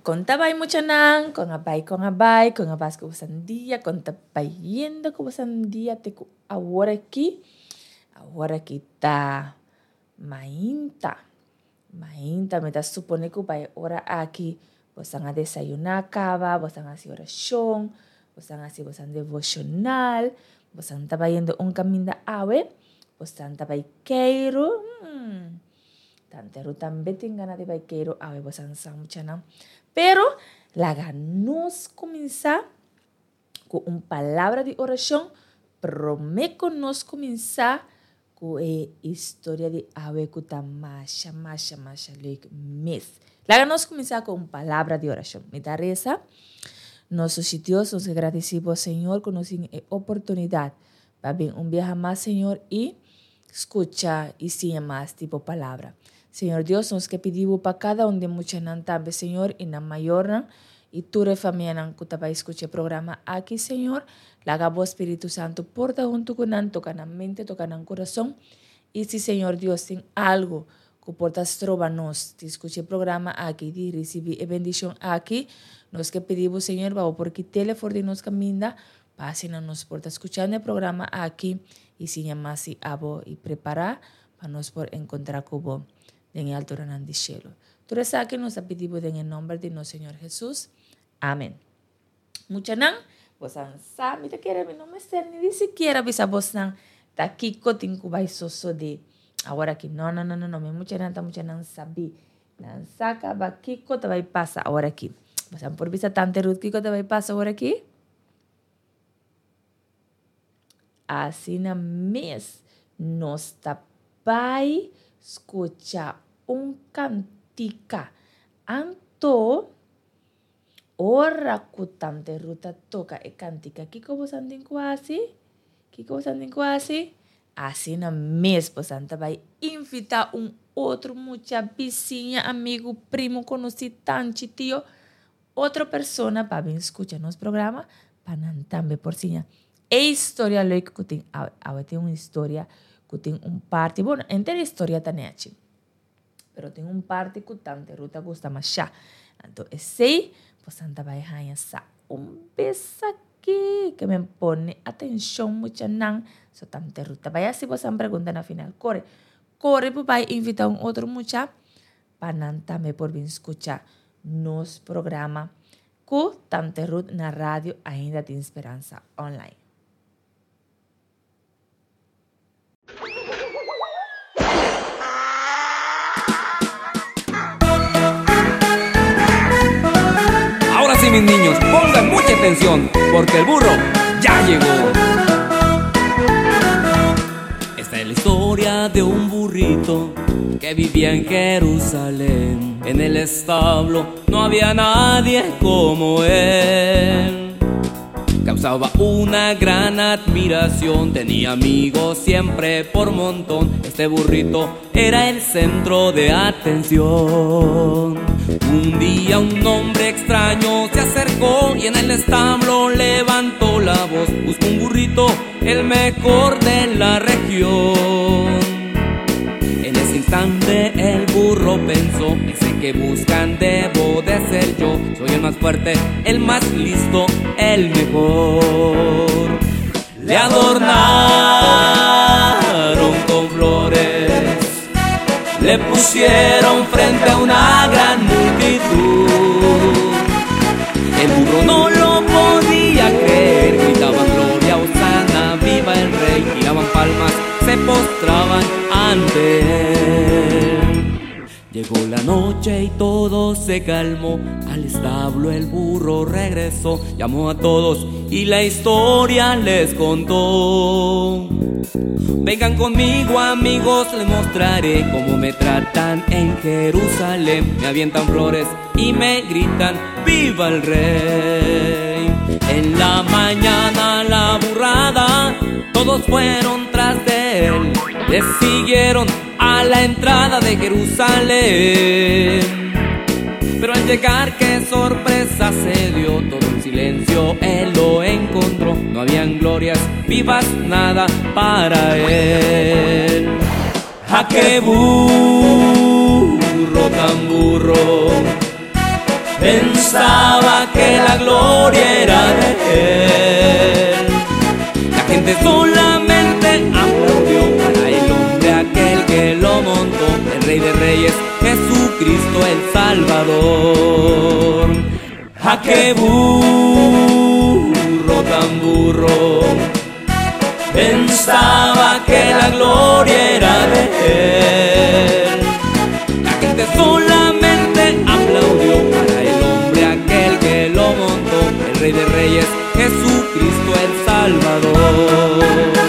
Contaba y mucho nan, con abas que usan día, contapayendo que usan día, te ahora aquí está mainta me da supone que vai ora aqui, você a desayunar cava, você a hacer oración, você a hacer devocional, você estava indo caminho da ave, você estava queiro, tantero também tem ganas de queiro, ave você não mucho não, pero la nos começar com palavra de oração, prometo nos começar com a história de ave que está masha leuk mes. La nos começar com palavra de oração. Me da reza. Nossos Dios, nos agradecemos, Senhor, que nos tem a oportunidade para vir viaje mais, Senhor, e escuchar e sim mais tipo palavra. Senhor Deus, nos que pedimos para cada de muitos também, Senhor, e na maior, e tu família que vai escutar o programa aqui, Senhor, laga o Espírito Santo porta junto com nós, toca na mente, toca no coração. E se, Senhor Deus, tem algo que portas trova nós, de escutar o programa aqui, de receber a bendição aqui, nós que pedimos, Senhor, vamos porque telefone de nos caminha, passe na nos porta escuchando o programa aqui, e se mais abo e preparar para nós por encontrar com vos en el alto ranán de cielo. Tú rezas que nos pedimos en el nombre de nuestro Señor Jesús. Amén. Mucha nan, vos ansa, mira que no me sé ni siquiera visa vos nan, ta aquí cotin cubai soso de, ahora que no, me mucha nan sabi, nan saca va kiko te va y pasa ahora aquí. Vos han por visa tante Ruth kiko te va y pasa ahora aquí. Así na mes nos tapai escucha cantica anto ora kutante ruta toca e cantica kiko bosantin quasi así na mes posanta vai invitar outro mucha vizinha amigo primo conocido tanto tio outra persona para vir escuchar nos programa para também por sinha e história loico que tem uma história que tem parte bueno entera história taneachi pero tem parte que tante ruta gusta más ya entonces sei pues anda vai sa besa aquí que me pone atención mucha nan so tante ruta vaya si vos han preguntan al final corre pues vai invitar outro mucha para também por vir escuchar nos programa que tante ruta na radio ainda de Esperança Online. Ahora sí, mis niños, pongan mucha atención, porque el burro ya llegó. Esta es la historia de un burrito que vivía en Jerusalén. En el establo no había nadie como él. Causaba una gran admiración, tenía amigos siempre por montón. Este burrito era el centro de atención. Un día un hombre extraño se acercó y en el establo levantó la voz. Buscó un burrito, el mejor de la región. En ese instante el burro pensó, ese que buscan debo de ser yo. Soy el más fuerte, el más listo, el mejor. Le adornaron con flores, le pusieron frente a una gran multitud. El burro no lo podía creer, gritaban gloria, hosana, viva el rey. Tiraban palmas, se postraban ante él. Llegó la noche y todo se calmó. Al establo el burro regresó, llamó a todos y la historia les contó. Vengan conmigo, amigos, les mostraré cómo me tratan en Jerusalén. Me avientan flores y me gritan ¡viva el rey! En la mañana la burrada, todos fueron tras de él. Le siguieron a la entrada de Jerusalén. Pero al llegar qué sorpresa se dio, todo en silencio él lo encontró. No habían glorias vivas, nada para él. ¡Ja, qué burro tan burro! pensaba que la gloria era de él. La gente solamente aplaudió para el hombre aquel que lo montó, el Rey de Reyes, Jesucristo el Salvador. ¡Ja, qué burro tan burro! Pensaba que la gloria era de él. La gente solamente aplaudió para el hombre aquel que lo montó, el Rey de Reyes, Jesucristo el Salvador.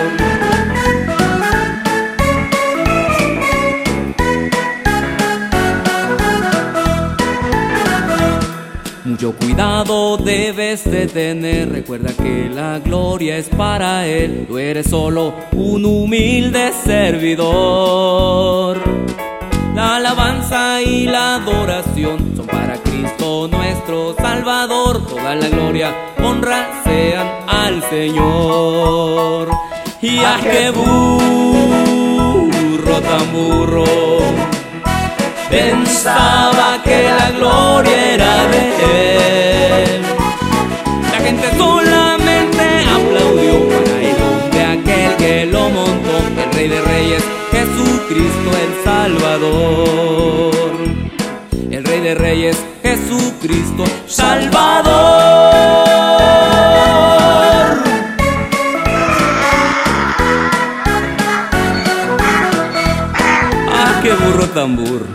Mucho cuidado debes de tener, recuerda que la gloria es para Él. Tú eres solo un humilde servidor. La alabanza y la adoración son para Cristo nuestro Salvador. Toda la gloria, honra sean al Señor. Y a qué burro tan burro, pensaba que la gloria era de él. La gente solamente aplaudió para el hombre aquel que lo montó, el Rey de Reyes, Jesucristo el Salvador. El Rey de Reyes, Jesucristo Salvador. ¡Ah, qué burro tan burro!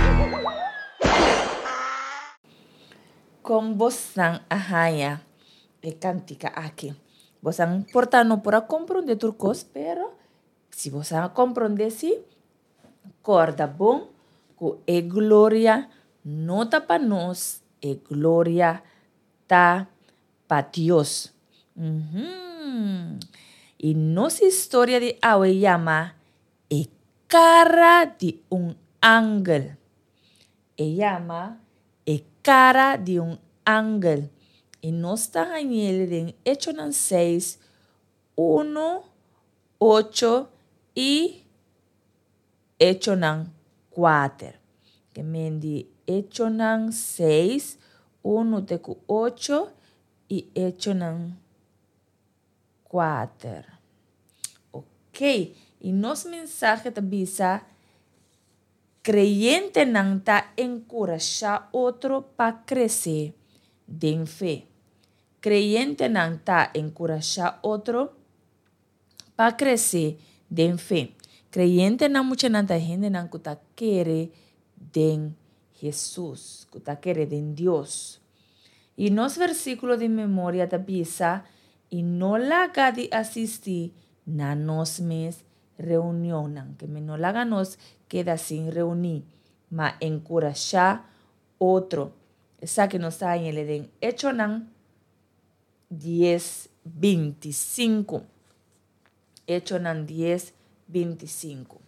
Con bosan ahaya e cántica aquí. Bosan portano por a comprender turcos, pero si bosan comprender si corda bom ku e gloria nota pa nos e gloria ta pa Dios. Y nos historia de Awe llama e cara de un ángel. E llama e cara de un ángel. Y nos está en Hechos 6, 1, 8 y Hechos 4. Que me di Hechos 6, 1 teku 8 y Hechos 4. Ok. Y nos mensaje te avisa creyente nang ta encorajar otro para crecer en fe. Creyente nang ta encorajar otro para crecer en fe. Creyente nang mucha nanta gente nang kuta quiere den Jesús, kuta quiere den Dios. Y nos versículo de memoria te avisa y no la haga de asistir na nos mes reunión, que me no la haga nos queda sin reunir, ma encorajar otro. Esa que nos está en el Edén. Hecho 10:25. Hecho 10:25.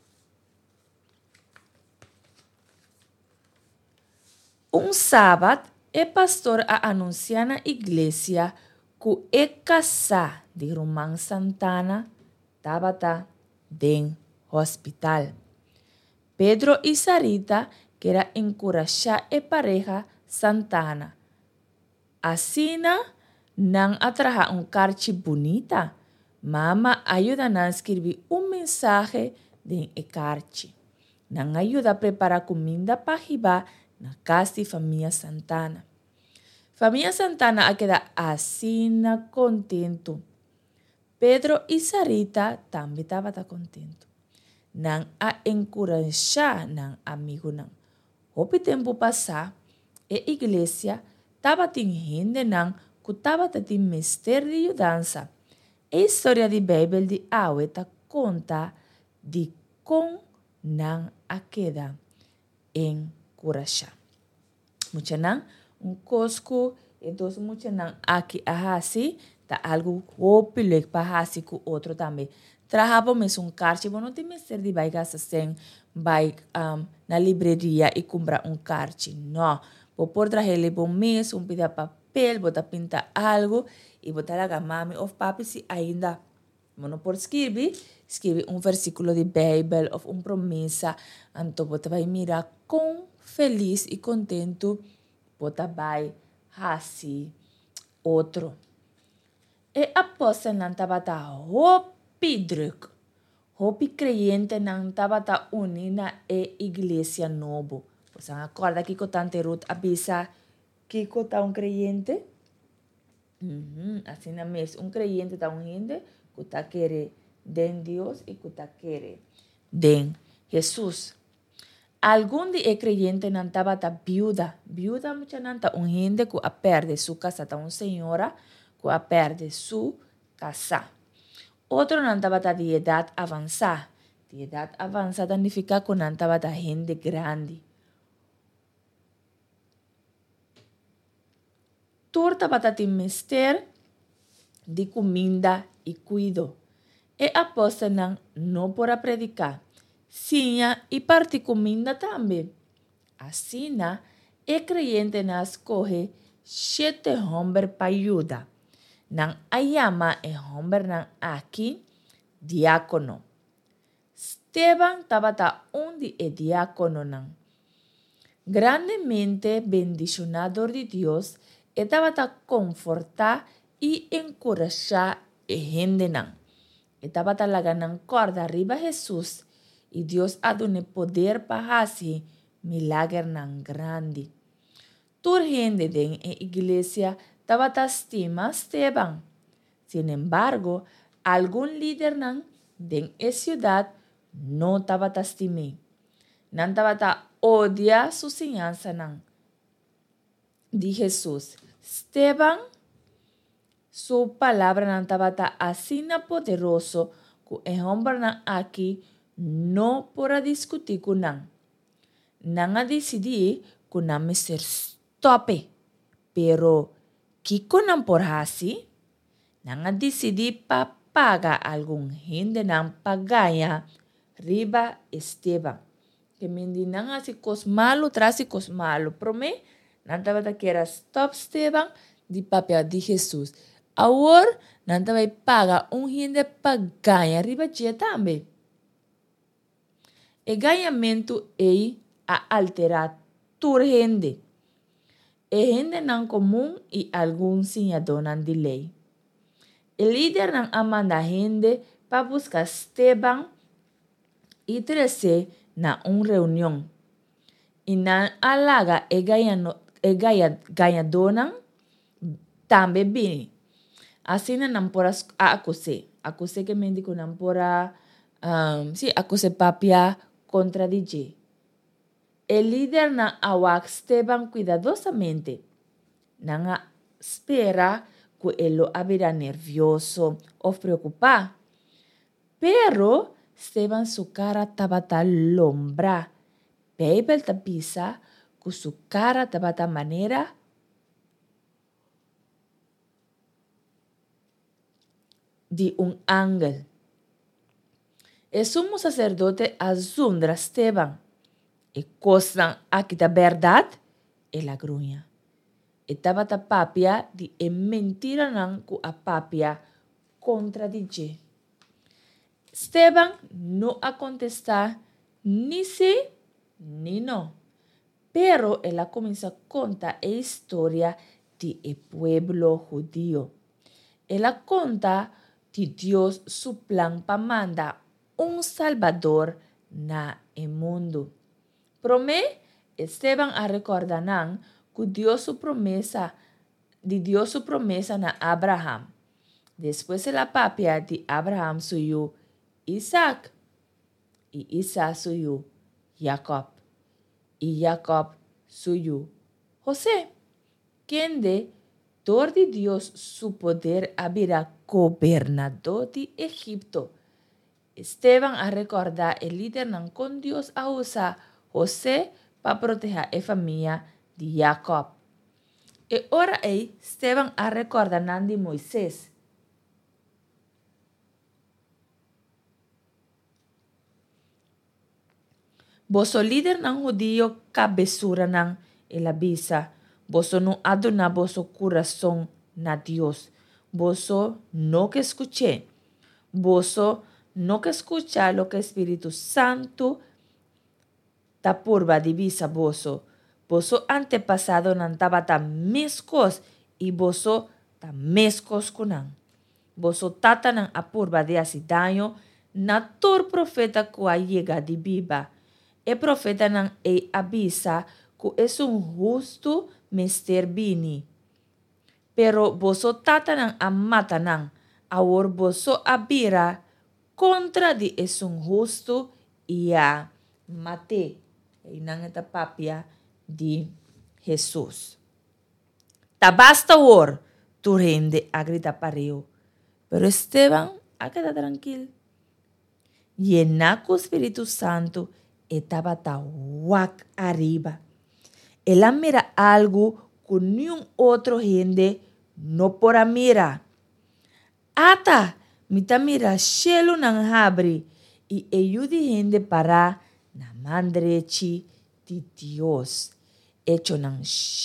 Un sábado, el pastor a anunciar na iglesia que e casa de Román Santana estaba den hospital. Pedro y Sarita querían encorajar a pareja Santana. Así nan atraja un carchi bonita. Mama ayuda a escribir un mensaje de e carchi. Nan ayuda a preparar comida para jiba na casa de familia Santana. Familia Santana a quedar así contento. Pedro y Sarita también estaban contentos. Nan a encorajar nan amigo nan. Hopi tempo passar, a igreja estava tendo nan que estava tendo mister de mudança. A história de Bíblia de Awe ta conta de como nan a queda encorajar. Mucha nan cosco e dos mucha nan aqui a hasi ta algo hopilek pa hasi com outro também. Trahabo mes carche, bom não tem mister de vai gastar sem vai na livraria e comprar carche. Não, vou por trazer bom mês, pedaço de papel, botar pintar algo e botar a mami ou papi se ainda não por escrever versículo de Bíblia ou promessa, então você vai mirar com feliz e contento bota bai hasi outro. E apóstolo não tabata hopi druk. Hopi creyente não tabata unina e iglesia novo. Você acorda que tante Ruth avisa que tá creyente? Assim mesmo, creyente tá gente que tá querer den Deus e que tá querer den Jesus. Algum de creyente não estava viuda. Viuda mucha não tá gente que perde sua casa, tá senhora que perde sua casa. Outro não estava de idade avançada. De idade avançada significa que não estava gente grande. Tur estava de mister de comida e cuido. E apóstolo não para predicar. Sinha e parte comida também. Assim, creyente escolhe 7 homens para ajudar. Nang ayama homem nang aqui diácono. Esteban tabata de diácono nang. Grandemente bendicionador de Dios, e tabata confortar e encorajar gente nang. E tabata laganang corda arriba Jesus, e Deus ha dado poder para hacer milagre nang grande. Tur gente den iglesia tabata estima Esteban. Sin embargo, algún líder nang den ciudad no tabata estime. Nan tabata odia su enseñanza nang de Jesús. Esteban, su palabra nang tabata así poderoso que el hombre nang aquí no podrá discutir con nang. Nang a decidir que nang me ser stope. Pero, Kiko nang por hasi, nang a decidir pa paga algum gente nang pagaya riba Esteban. Que mendi nang asi cosmalo trasi cosmalo. Prome, nang tabata que era stop Esteban di papel de Jesus. Agora, nang tabata paga gente pagaya riba dia também. E ganhamento a alterar tur gente. E gente não comum e alguns cidadãos de lei. O líder não amanda gente para buscar Esteban e trazer na reunião. E não alaga ganhador também bem. Assim não pode acusar. Acusar que mendigo não pode acusar papia contra DJ. El líder não awak Esteban cuidadosamente. Não espera que ele abra nervioso ou preocupado. Pero Esteban su cara estaba lombra. Bíblia tapisa que su cara estaba manera de ángel. El sumo sacerdote azundra Esteban. E costa aqui da verdade é la grunha. E tava ta papia de mentira não com a papia contra DJ. Esteban não a contestar ni sí ni no. Pero ela começa a contar a história de el pueblo judío. Ela conta de Deus su plan para mandar salvador na el mundo. Promé, Esteban a recordar que Dios su promesa na Abraham. Después de la papia de Abraham suyo Isaac, y Isaac suyo Jacob, y Jacob suyo José, quien de todo de Dios su poder habirá gobernador de Egipto. Esteban a recordar el líder con Dios a usar José para proteger a familia de Jacob. E ora Esteban a recordar de Moisés. Boso líder judío cabeçura el avisa. Boso no adona boso coração na Dios. Boso no que escuché. Boso no que escucha lo que Espíritu Santo ta purba divisa boso. Boso antepasado nan tabata meskos e boso ta meskos kunang. Boso tata ng apurba de asidanyo na tur profeta ko ayega di biba. E profeta ng e abisa ko es justo mister bini. Pero boso tata ng amata ng awor boso abira contra di es justo ia mate. E nang etapapia di Jesus. Tabasta war tu rende agrita pareo. Pero Esteban ha quedado tranquilo. Llena con Espíritu Santo estaba tawak arriba. Él mira algo con ni un otro gente no por mira. Ata mita mira shelo nang habri y ayudi gente para na mandrechi de Dios. Hecho nang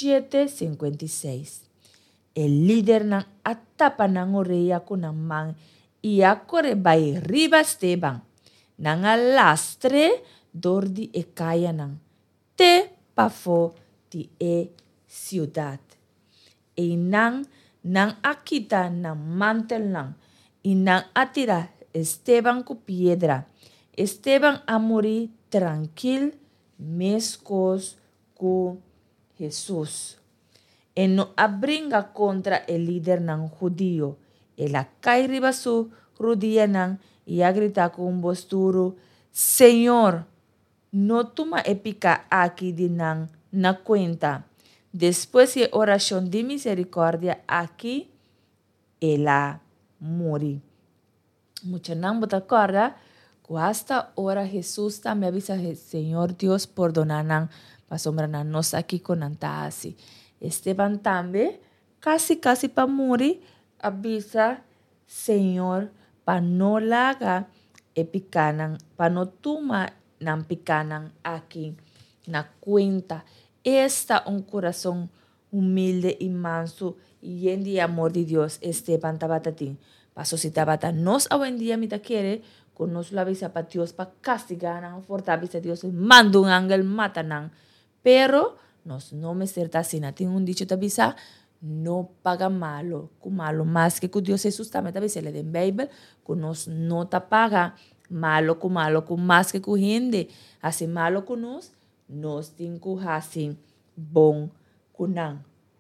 7:56. El líder ng atapa ng oreya ko ng mang iakore bay riba Esteban. Nang alastre dordi e kaya ng te pafo ti e ciudad. E nang akita ng mantel lang. Inang atira Esteban ku piedra. Esteban amori tranquil meskos ku Jesus. E no abringa contra el líder ng judío. E la kay riba su rodilla ng iya grita con voz duro, Señor, no toma épica aquí din ng na cuenta. Después de oración de misericordia aquí, ela muri. Mucho nang butakorda, hasta ahora Jesús también avisa Señor Dios perdonan pasombra na nos aquí con antasi. Esteban también, casi pa muri, avisa, Señor, pa no laga epicanang, pa no tuma ng picanang aquí na cuenta. Esta un corazón humilde y manso y en de amor de Dios, Esteban tabatatín. Paso si tabata nos a buen día mita quiere, con nos la avisa pa Dios pa castigar, fortaleza Dios, manda un ángel matanang. Pero, nos no me certa si natin un dicho tabisa, no paga malo, ku malo más que ku Dios Jesús también tabisa le den Bible, ku nos no ta paga malo, ku más que ku hindi, hace malo ku nos tin ku hasin bon kunang.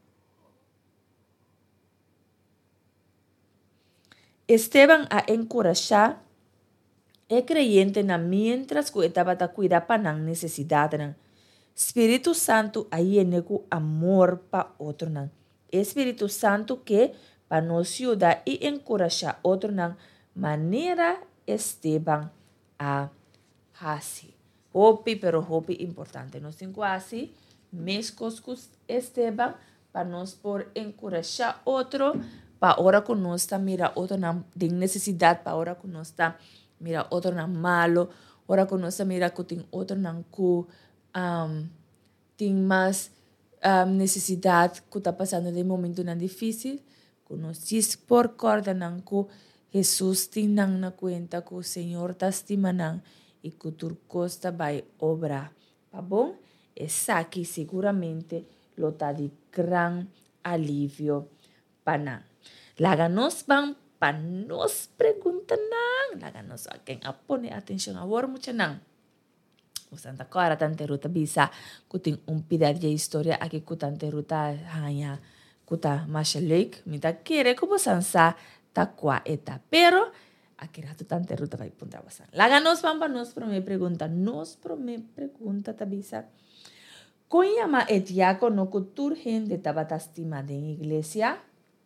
Esteban a encorajar creyente na mientras ku estaba ta cuida panang necesidad ng Espíritu Santo aí com amor para outro não. Espírito Santo que para nos ajudar e encorajar outro não maneira Esteban a hasi. Hopi importante. Nós temos assim mescos com Esteban para nos por encorajar outro para ora que nós está mira outro não tem necessidade para ora que nós está mira outro não malo, ora que nós está mira que tem outro não que tem mais necessidade que está passando de momento não difícil, que nós diz por corda não que Jesus tem não na conta que o Senhor está estimando e que tu costa vai obrar. Tá bom? Essa aqui seguramente lo está de gran alívio para nós. Laga-nos bang para nos perguntar nang. Laga-nos a quem apone atenção agora muito nang. O Santa Clara tante ruta bisa kuting umpida de história aqui kutante ruta hanya kuta masha lake mita kere como sansa takwa eta pero aqui rato tante ruta vai punta basan. Laga nos pampa nos prome pregunta tabisa. Koyama et diácono kutur gente tabatastima de iglesia.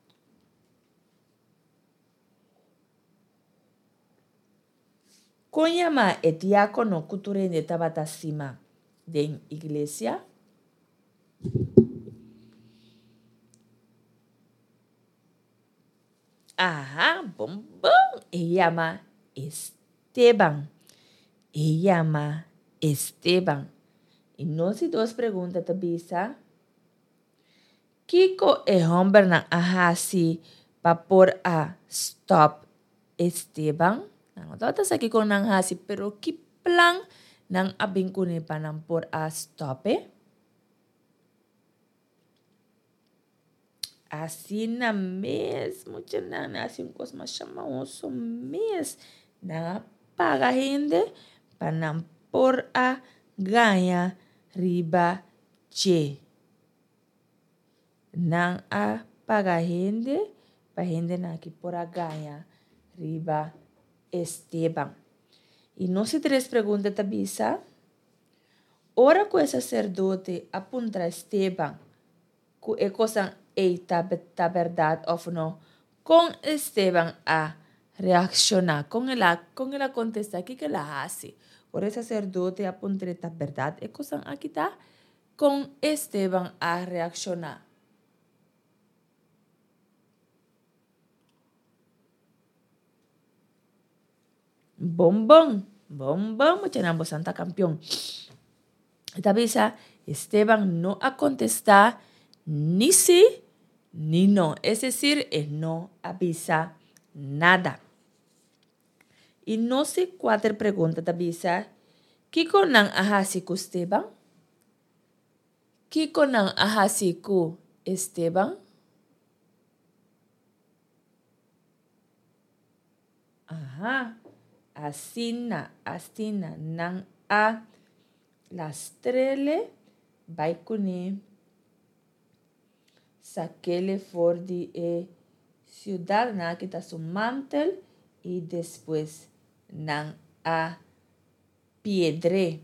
Koyama et diácono kuturende tabatasima de iglesia. Ajá, bom. Llama Esteban. Y no si dos preguntas tabisa. Kiko e hombre na ahasi pa por a stop Esteban. Nang tatas aquí con nang hasi pero ki plan nang abing kuni pa nang por a stop Assim na mesmo, assim um coisa mais chamaoso mesmo. Não paga gente para não por a ganha riba che. Não a paga gente para gente não que por a ganha riba Esteban. E não se três perguntas tabisa. Ora com o sacerdote apunta Esteban que é coisa eita verdade ou não. Com Esteban a reaccionar, com ela contesta que ela hace. Ora o sacerdote apunta a verdade é coisa aqui tá com Esteban a reaccionar. Bombón, mucha nambo santa campeón. Esta visa, Esteban no a contestar ni sí ni no. Es decir, él no avisa nada. Y no sé cuatro preguntas te avisa. ¿Qué conan ahasi ku Esteban? ¿Qué conan ahasi ku Esteban? Ajá. Asina nang a las trele vai kuni saquele for di ciudad na kita su mantel y después nang a piedre.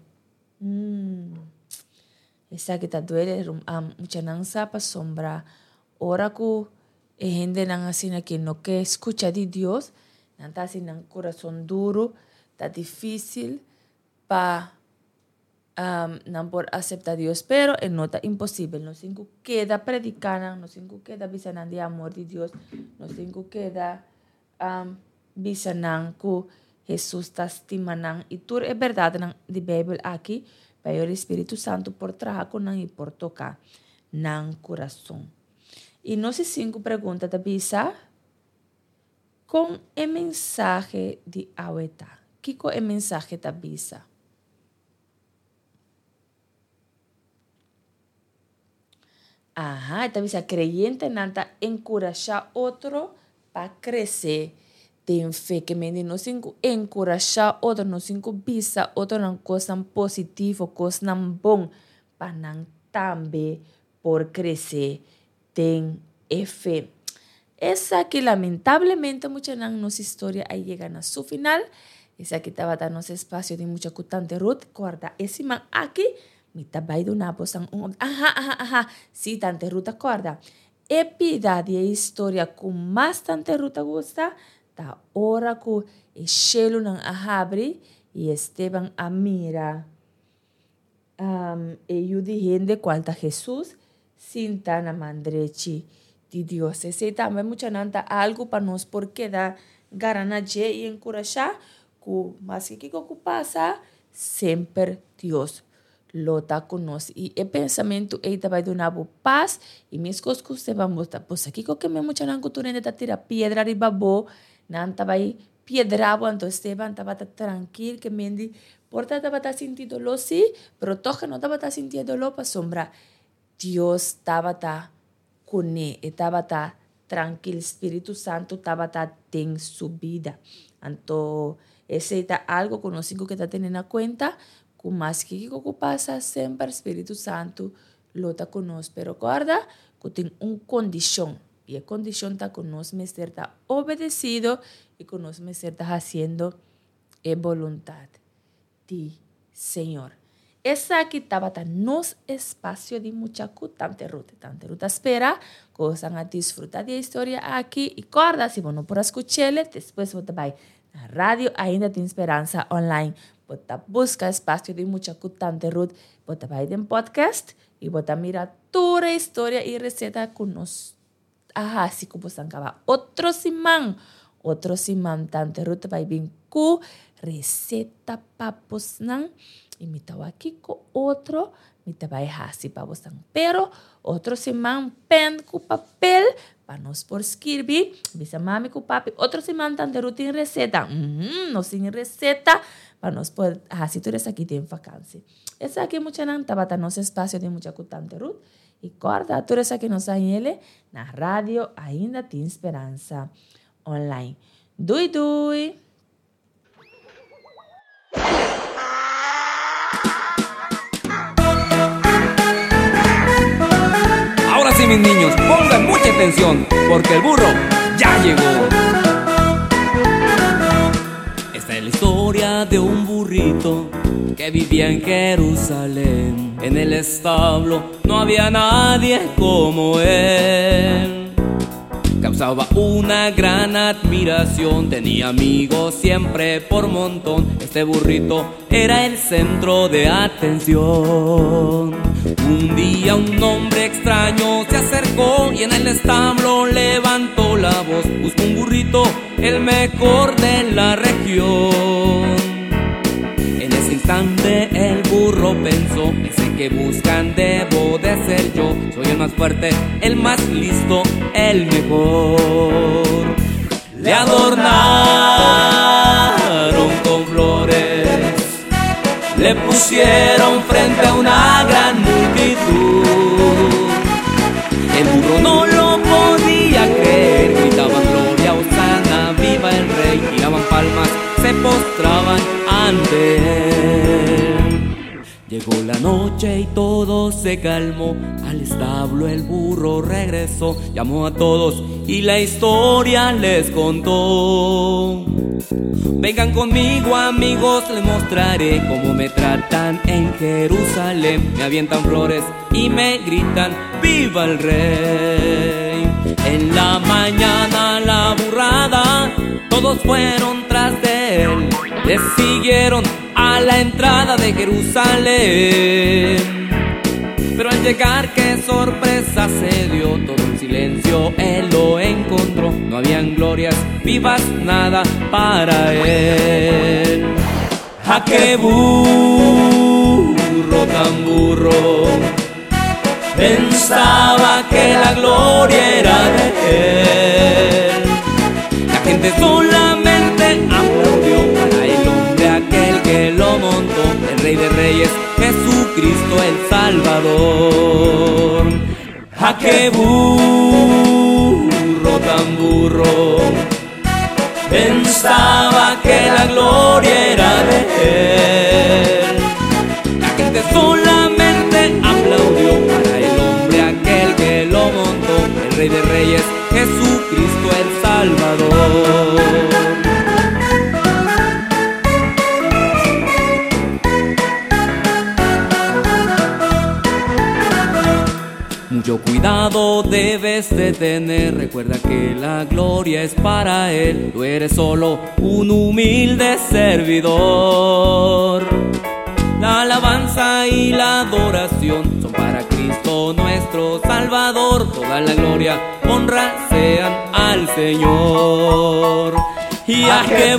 Esa kita duele mucha nang sa pa sombra ora ku gente nang asina que no que escucha de Dios. Nanta así en corazón duro, está difícil para no por aceptar a Dios, pero no está imposible. No se queda predicando, no se queda avisando de amor de Dios, no se queda avisando que Jesús está estimando. Y tú es verdad en la Biblia aquí, pero el Espíritu Santo por trabajar con y por tocar en el corazón. Y no sé si preguntas te avisa. Con el mensaje de Aweta. ¿Qué con el mensaje te avisa? Ajá, te avisa creyente nanta encorajar otro para crecer en fe. Que me no sin encorajar otro, no sin visa otro en cosas positivas, cosas bon para también por crecer en fe. Esa que lamentablemente muchas de nuestras historias ahí llegan a su final. Esa que estaba dando espacio de mucha cutante Ruth. Guarda, ese man aquí, me está bailando una voz. Ajá. Sí, tante Ruth, acorda. Epida de historia con más tante Ruth gusta. Ta hora que el cielo nan abre y Esteban a mira. Ellos dijeron de cuánta Jesús sin tan amandrechi. De Dios. Ese también mucha nanta algo para nos porque da garanaje y encorajar que más que pasa siempre Dios lo está con nos y el pensamiento está va a dar paz y mis cosas que usted va a mostrar pues aquí que me mucha nan cultura de tira piedra arriba bo nanta va piedra entonces Esteban estaba tranquilo que mendi porta estaba sintiendo dolor sí pero toca no estaba sintiendo dolor para sombra Dios estaba con él, estaba tranquilo, Espíritu Santo estaba en su vida. Entonces, ese es algo que nos que está teniendo en cuenta, que más que pasa, siempre el Espíritu Santo lo está con nosotros. Pero guarda que tiene una condición, y la condición está con nosotros, me está obedecido y con nosotros me está haciendo la voluntad del Señor. Esa aquí estaba en nos espacio de mucha tante ruta espera, que van a disfrutar de la historia aquí y guarda, si no por escucharle, después vos vais a la radio ainda de Esperanza Online, vos busca espacio de mucha tante ruta, vos vais en podcast y vos mira toda la historia y receta con nos, así como vos acaba otro simán tante ruta vai bien cu receta papos nan. Y me estaba aquí con otro, me estaba así para vos. Pero otro semana pen con papel para nos por escribir. Bisa mami con papi. Otro semana tan de rutina receta. No sin receta para nos por así tú eres aquí de vacancia. Esa aquí mucha nan estaba tan nos espacio de mucha cutante Ruth. E corda a toda essa que nos ele na rádio Ainda Tem Esperança online. Dui, dui! Ahora sí, mis niños, pongan mucha atención, porque el burro ya llegó. Esta es la historia de un burrito que vivía en Jerusalén. En el establo no había nadie como él. Causaba una gran admiración, tenía amigos siempre por montón. Este burrito era el centro de atención. Un día un hombre extraño se acercó y en el establo levantó la voz. Busco un burrito, el mejor de la región. En ese instante el burro pensó, ese que buscan debo de ser yo. Soy el más fuerte, el más listo, el mejor. Le adornaron con flores, le pusieron frente a una gran multitud. El burro no lo podía creer, gritaban gloria, hosana, viva el rey, tiraban palmas, se postraban ante él. Llegó la noche y todo se calmó, al establo el burro regresó, llamó a todos y la historia les contó. Vengan conmigo amigos, les mostraré cómo me tratan en Jerusalén. Me avientan flores y me gritan ¡viva el rey! En la mañana la burrada, todos fueron tras de él. Le siguieron a la entrada de Jerusalén. Pero al llegar qué sorpresa se dio, todo en silencio él lo encontró. No habían glorias vivas, nada para él. ¡Ja, qué burro tan burro! Pensaba que la gloria era de él. La gente solamente aplaudió para el hombre aquel que lo montó, el Rey de Reyes, Jesucristo el Salvador. ¡Ja, qué burro tan burro! Pensaba que la gloria era de él. La gente solamente aplaudió para el hombre aquel que lo montó, el Rey de Reyes, Jesucristo el Salvador. Mucho cuidado debes de tener, recuerda que la gloria es para Él. Tú eres solo un humilde servidor. La alabanza y la adoración son para Cristo nuestro Salvador. Toda la gloria, honra sean al Señor. Y a qué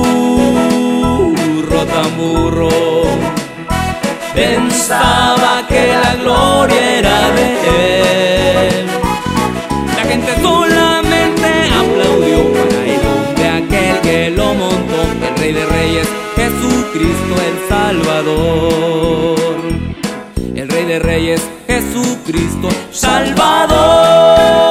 burro tan burro, pensaba que la gloria era de él. La gente solamente aplaudió para el hombre aquel que lo montó, el Rey de Reyes, Jesucristo el Salvador. El Rey de Reyes, Jesucristo Salvador.